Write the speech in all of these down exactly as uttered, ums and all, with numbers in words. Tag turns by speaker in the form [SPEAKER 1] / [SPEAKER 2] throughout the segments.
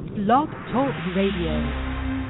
[SPEAKER 1] Blog Talk Radio.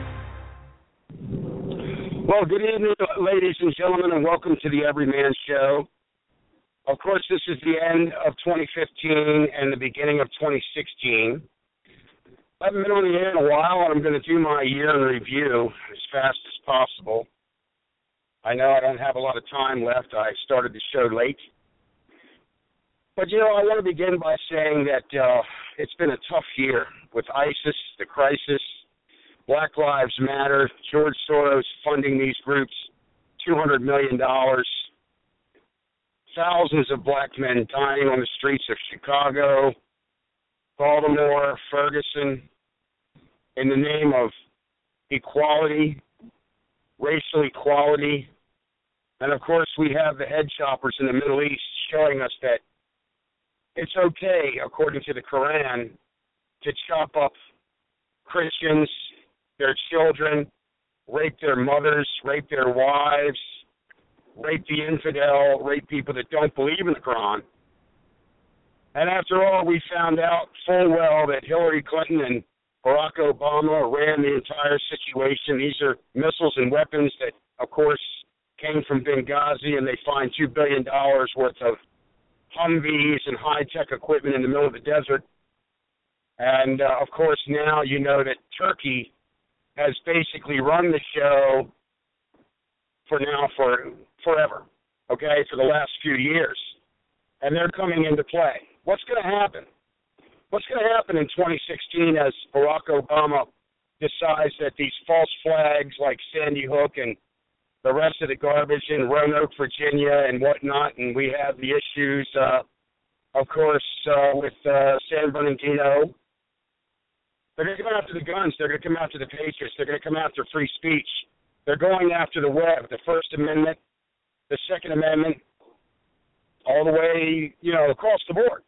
[SPEAKER 2] Well, good evening, ladies and gentlemen, and welcome to the Everyman Show. Of course, this is the end of twenty fifteen and the beginning of twenty sixteen. I haven't been on the air in a while, and I'm going to do my year in review as fast as possible. I know I don't have a lot of time left. I started the show late. But, you know, I want to begin by saying that uh, it's been a tough year with ISIS, the crisis, Black Lives Matter, George Soros funding these groups two hundred million dollars, thousands of black men dying on the streets of Chicago, Baltimore, Ferguson, in the name of equality, racial equality. And, of course, we have the head choppers in the Middle East showing us that it's okay, according to the Quran, to chop up Christians, their children, rape their mothers, rape their wives, rape the infidel, rape people that don't believe in the Quran. And after all, we found out full well that Hillary Clinton and Barack Obama ran the entire situation. These are missiles and weapons that, of course, came from Benghazi, and they find two billion dollars worth of Humvees and high-tech equipment in the middle of the desert. And, uh, of course, now you know that Turkey has basically run the show for now for forever, okay, for the last few years. And they're coming into play. What's going to happen? What's going to happen in twenty sixteen as Barack Obama decides that these false flags like Sandy Hook and the rest of the garbage in Roanoke, Virginia and whatnot, and we have the issues, uh, of course, uh, with uh, San Bernardino. They're going to come after the guns. They're going to come after the patriots. They're going to come after free speech. They're going after the web, the First Amendment, the Second Amendment, all the way, you know, across the board.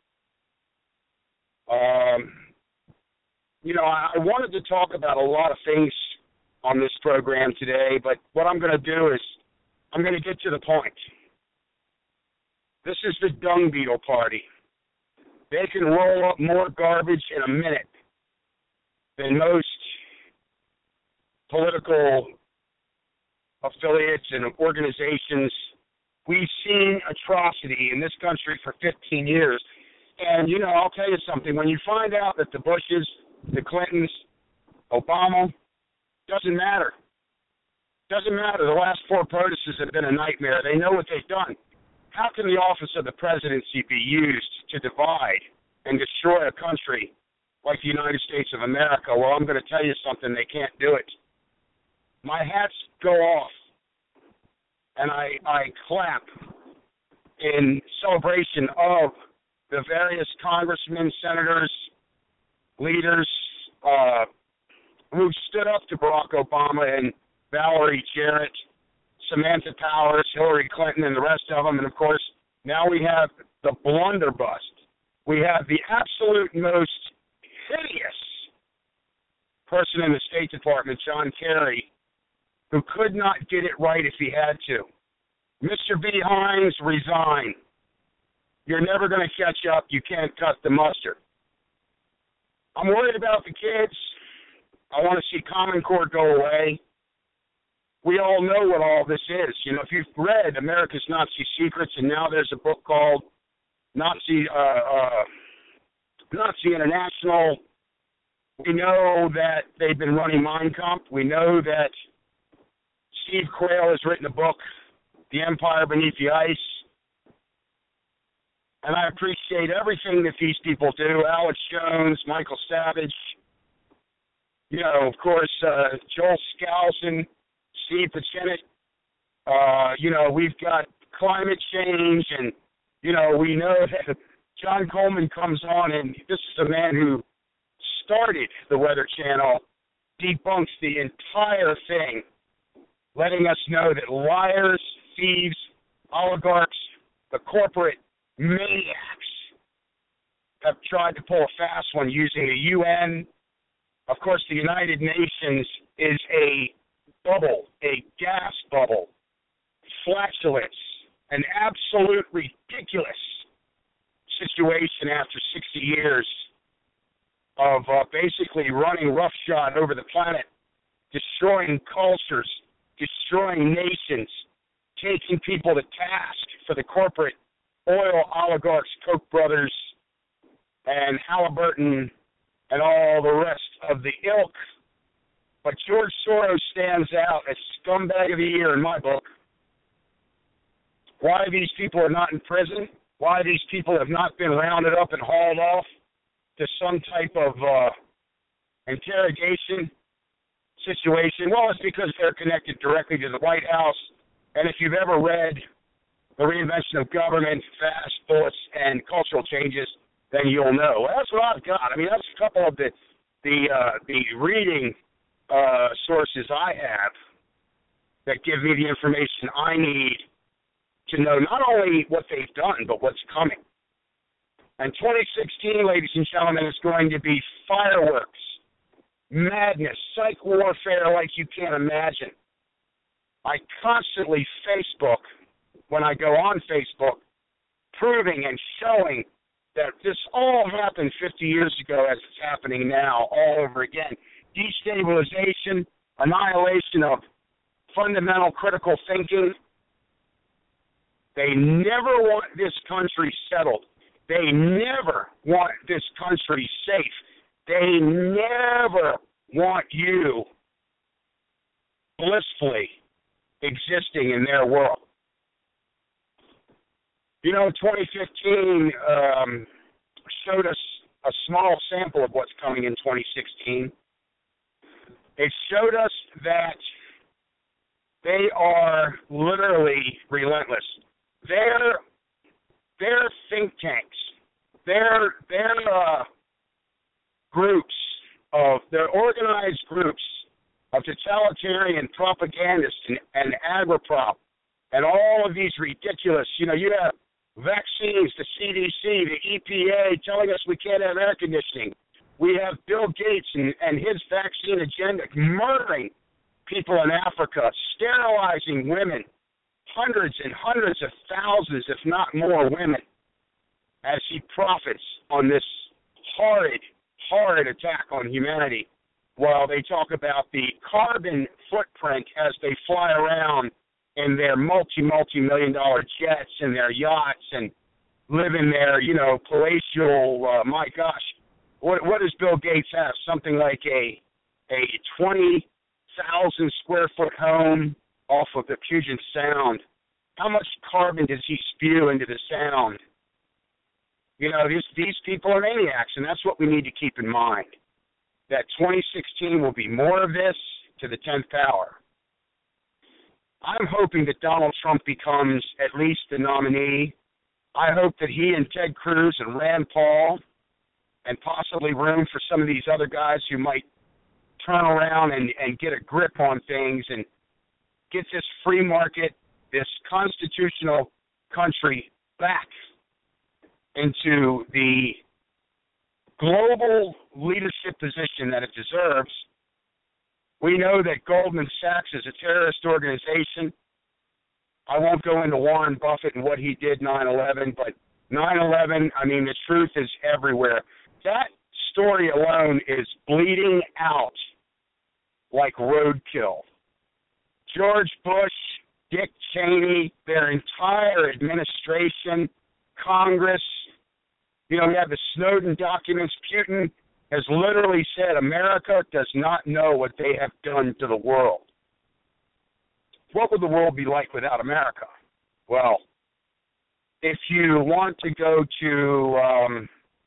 [SPEAKER 2] Um, you know, I, I wanted to talk about a lot of things on this program today, but what I'm going to do is I'm going to get to the point. This is the dung beetle party. They can roll up more garbage in a minute than most political affiliates and organizations. We've seen atrocity in this country for fifteen years. And, you know, I'll tell you something. When you find out that the Bushes, the Clintons, Obama, doesn't matter. Doesn't matter. The last four protesters have been a nightmare. They know what they've done. How can the office of the presidency be used to divide and destroy a country like the United States of America? Well, I'm going to tell you something. They can't do it. My hats go off, and I, I clap in celebration of the various congressmen, senators, leaders uh, who stood up to Barack Obama and Valerie Jarrett, Samantha Powers, Hillary Clinton, and the rest of them. And, of course, now we have the blunderbuss. We have the absolute most hideous person in the State Department, John Kerry, who could not get it right if he had to. Mister B. Hines, resign. You're never going to catch up. You can't cut the mustard. I'm worried about the kids. I want to see Common Core go away. We all know what all this is. You know, if you've read America's Nazi Secrets, and now there's a book called Nazi uh, uh, Nazi International, we know that they've been running Mein Kampf. We know that Steve Quayle has written a book, The Empire Beneath the Ice. And I appreciate everything that these people do. Alex Jones, Michael Savage, you know, of course, uh, Joel Skousen, Steve Pachenet. Uh, you know, we've got climate change, and, you know, we know that John Coleman comes on, and this is a man who started the Weather Channel, debunks the entire thing, letting us know that liars, thieves, oligarchs, the corporate maniacs have tried to pull a fast one using the U N. Of course, the United Nations is a bubble, a gas bubble, flatulence, an absolute ridiculous situation after sixty years of uh, basically running roughshod over the planet, destroying cultures, destroying nations, taking people to task for the corporate oil oligarchs, Koch brothers, and Halliburton, and all the rest of the ilk. But George Soros stands out as scumbag of the year in my book. Why these people are not in prison, why these people have not been rounded up and hauled off to some type of uh, interrogation situation, well, it's because they're connected directly to the White House. And if you've ever read The Reinvention of Government, Fast Bullets, and Cultural Changes, then you'll know. Well, that's what I've got. I mean, that's a couple of the the uh, the reading uh, sources I have that give me the information I need to know not only what they've done, but what's coming. And twenty sixteen, ladies and gentlemen, is going to be fireworks, madness, psych warfare like you can't imagine. I constantly Facebook, when I go on Facebook, proving and showing that this all happened fifty years ago as it's happening now all over again. Destabilization, annihilation of fundamental critical thinking. They never want this country settled. They never want this country safe. They never want you blissfully existing in their world. You know, twenty fifteen um, showed us a small sample of what's coming in twenty sixteen. It showed us that they are literally relentless. Their their think tanks, their their uh, groups of their organized groups of totalitarian propagandists and, and agriprop and all of these ridiculous, you know, you have vaccines, the C D C, the E P A telling us we can't have air conditioning. We have Bill Gates and, and his vaccine agenda murdering people in Africa, sterilizing women, hundreds and hundreds of thousands, if not more, women, as he profits on this horrid, horrid attack on humanity, while they talk about the carbon footprint as they fly around in their multi, multi-million dollar jets and their yachts and live in their, you know, palatial, uh, my gosh, what what does Bill Gates have? Something like a a twenty thousand square foot home off of the Puget Sound. How much carbon does he spew into the sound? You know, these, these people are maniacs, and that's what we need to keep in mind, that twenty sixteen will be more of this to the tenth power. I'm hoping that Donald Trump becomes at least the nominee. I hope that he and Ted Cruz and Rand Paul, and possibly room for some of these other guys who might turn around and, and get a grip on things and get this free market, this constitutional country back into the global leadership position that it deserves. We know that Goldman Sachs is a terrorist organization. I won't go into Warren Buffett and what he did nine eleven, but nine eleven, I mean, the truth is everywhere. That story alone is bleeding out like roadkill. George Bush, Dick Cheney, their entire administration, Congress, you know, we have the Snowden documents. Putin has literally said America does not know what they have done to the world. What would the world be like without America? Well, if you want to go to, um,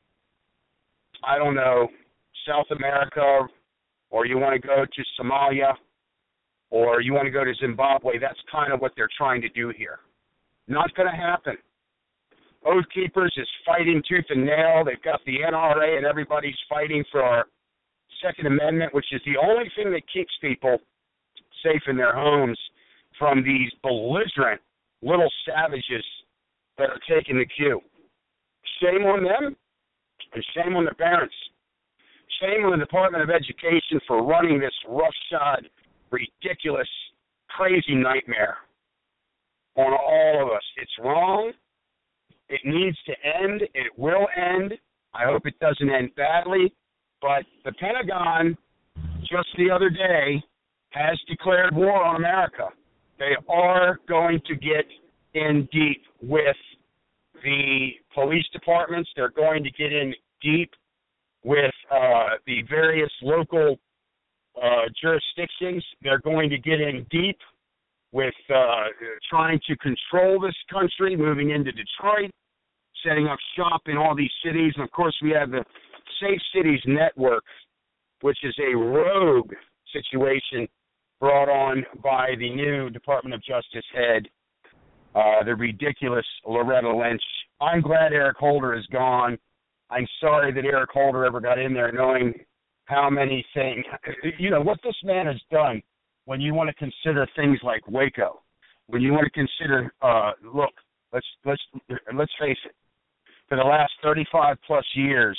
[SPEAKER 2] I don't know, South America, or you want to go to Somalia, or you want to go to Zimbabwe, that's kind of what they're trying to do here. Not going to happen. Oath Keepers is fighting tooth and nail. They've got the N R A and everybody's fighting for our Second Amendment, which is the only thing that keeps people safe in their homes from these belligerent little savages that are taking the cue. Shame on them, and shame on the parents. Shame on the Department of Education for running this roughshod, ridiculous, crazy nightmare on all of us. It's wrong. It needs to end. It will end. I hope it doesn't end badly, But the Pentagon, just the other day, has declared war on America. They are going to get in deep with the police departments. They're going to get in deep with uh, the various local uh, jurisdictions. They're going to get in deep with uh, trying to control this country, moving into Detroit, setting up shop in all these cities. And, of course, we have the Safe Cities Network, which is a rogue situation brought on by the new Department of Justice head, uh, the ridiculous Loretta Lynch. I'm glad Eric Holder is gone. I'm sorry that Eric Holder ever got in there, knowing how many things, you know, what this man has done when you want to consider things like Waco, when you want to consider, uh, look, let's, let's, let's face it, for the last thirty-five plus years,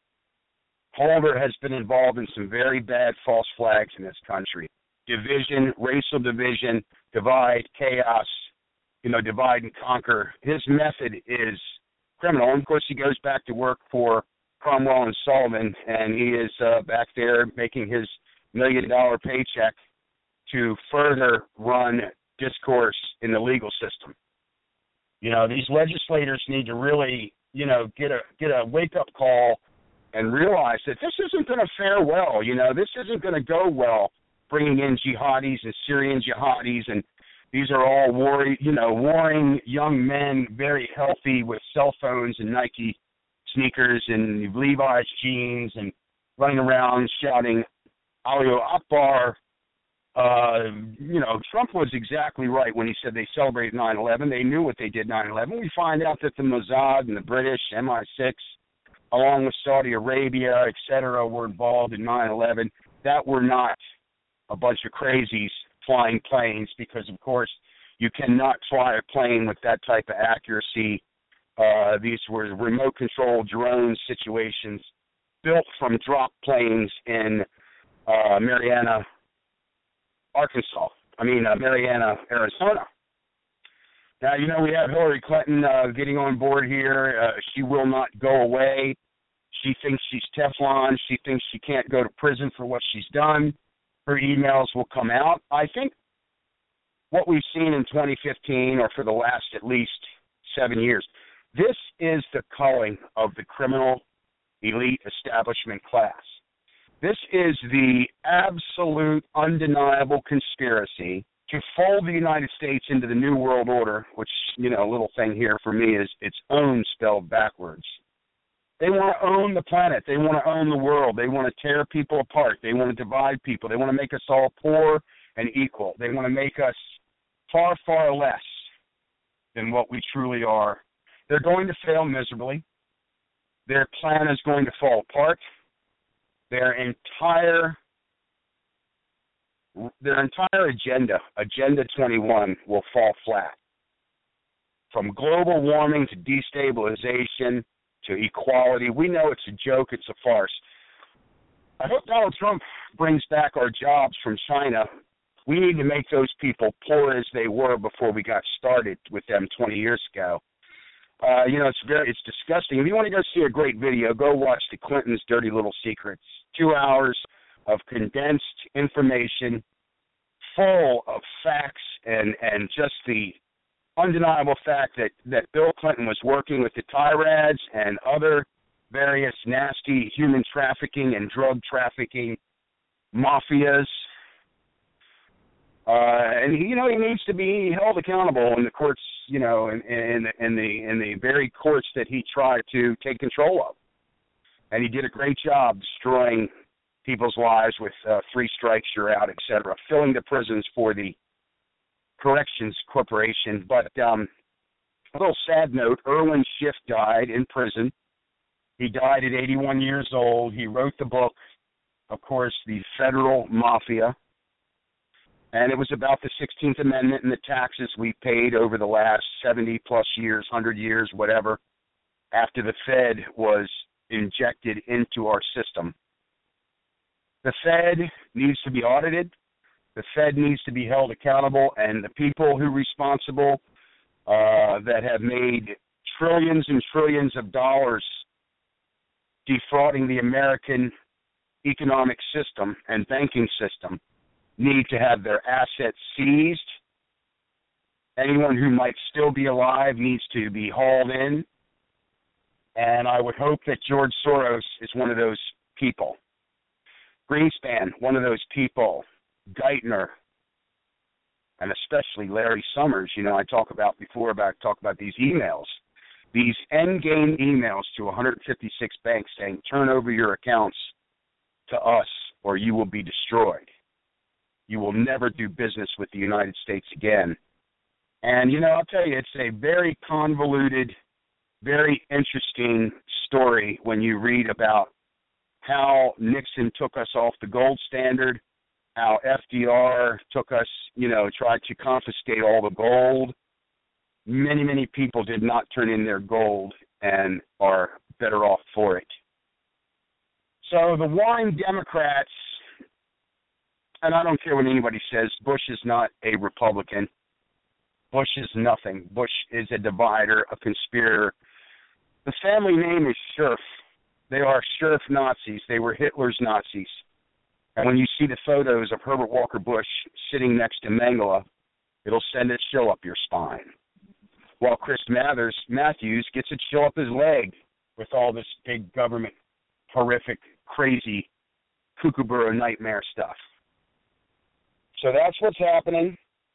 [SPEAKER 2] Holder has been involved in some very bad false flags in this country. Division, racial division, divide, chaos, you know, divide and conquer. His method is criminal. And, of course, he goes back to work for Cromwell and Sullivan, and he is uh, back there making his million-dollar paycheck to further run discourse in the legal system. You know, these legislators need to really, you know, get a get a wake-up call and realize that this isn't going to fare well. You know, this isn't going to go well, bringing in jihadis and Syrian jihadis, and these are all war, you know, warring young men, very healthy with cell phones and Nike sneakers and Levi's jeans and running around shouting Allahu Akbar. Uh, you know, Trump was exactly right when he said they celebrated nine eleven. They knew what they did nine eleven. We find out that the Mossad and the British, M I six, along with Saudi Arabia, et cetera, were involved in nine eleven. That were not a bunch of crazies flying planes, because, of course, you cannot fly a plane with that type of accuracy. Uh, these were remote-controlled drone situations built from drop planes in uh, Mariana, Arkansas. I mean, uh, Mariana, Arizona. Now, you know, we have Hillary Clinton uh, getting on board here. Uh, she will not go away. She thinks she's Teflon. She thinks she can't go to prison for what she's done. Her emails will come out. I think what we've seen in twenty fifteen, or for the last at least seven years, this is the culling of the criminal elite establishment class. This is the absolute, undeniable conspiracy to fold the United States into the New World Order, which, you know, a little thing here for me is its own spelled backwards. They want to own the planet. They want to own the world. They want to tear people apart. They want to divide people. They want to make us all poor and equal. They want to make us far, far less than what we truly are. They're going to fail miserably. Their plan is going to fall apart. Their entire their entire agenda, Agenda twenty-one, will fall flat. From global warming to destabilization to equality, we know it's a joke, it's a farce. I hope Donald Trump brings back our jobs from China. We need to make those people poor as they were before we got started with them twenty years ago. Uh, you know, it's very, it's disgusting. If you want to go see a great video, go watch the Clintons' Dirty Little Secrets. Two hours of condensed information, full of facts and, and just the undeniable fact that, that Bill Clinton was working with the Tyrads and other various nasty human trafficking and drug trafficking mafias. Uh, and, he, you know, he needs to be held accountable in the courts, you know, in, in, in, the, in the very courts that he tried to take control of. And he did a great job destroying people's lives with uh, three strikes, you're out, et cetera, filling the prisons for the Corrections Corporation. But um, a little sad note, Erwin Schiff died in prison. He died at eighty-one years old. He wrote the book, of course, The Federal Mafia. And it was about the sixteenth Amendment and the taxes we paid over the last seventy plus years, one hundred years, whatever, after the Fed was injected into our system. The Fed needs to be audited. The Fed needs to be held accountable, and the people who are responsible uh, that have made trillions and trillions of dollars defrauding the American economic system and banking system need to have their assets seized. Anyone who might still be alive needs to be hauled in. And I would hope that George Soros is one of those people. Greenspan, one of those people. Geithner, and especially Larry Summers. You know, I talk about before about talk about these emails. These endgame emails to one hundred fifty-six banks saying, turn over your accounts to us or you will be destroyed. You will never do business with the United States again. And, you know, I'll tell you, it's a very convoluted, very interesting story when you read about how Nixon took us off the gold standard, how F D R took us, you know, tried to confiscate all the gold. Many, many people did not turn in their gold and are better off for it. So the wine Democrats, and I don't care what anybody says, Bush is not a Republican. Bush is nothing. Bush is a divider, a conspirator. The family name is Scherf. They are Scherf Nazis. They were Hitler's Nazis. And when you see the photos of Herbert Walker Bush sitting next to Mengele, it'll send a chill up your spine. While Chris Mathers, Matthews gets a chill up his leg with all this big government, horrific, crazy, kookaburra nightmare stuff. So that's what's happening.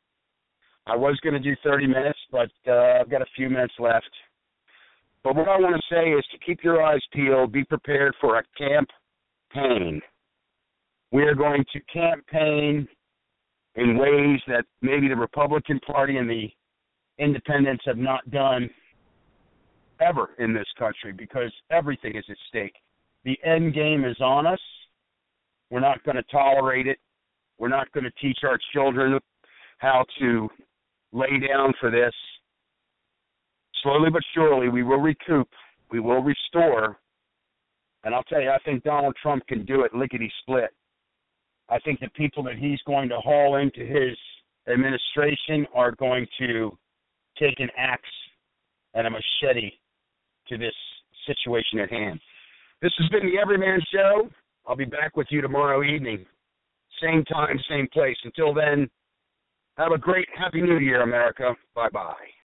[SPEAKER 2] I was going to do thirty minutes, but uh, I've got a few minutes left. But what I want to say is to keep your eyes peeled, be prepared for a campaign. We are going to campaign in ways that maybe the Republican Party and the independents have not done ever in this country, because everything is at stake. The end game is on us. We're not going to tolerate it. We're not going to teach our children how to lay down for this. Slowly but surely, we will recoup. We will restore. And I'll tell you, I think Donald Trump can do it lickety-split. I think the people that he's going to haul into his administration are going to take an axe and a machete to this situation at hand. This has been the Everyman Show. I'll be back with you tomorrow evening. Same time, same place. Until then, have a great Happy New Year, America. Bye-bye.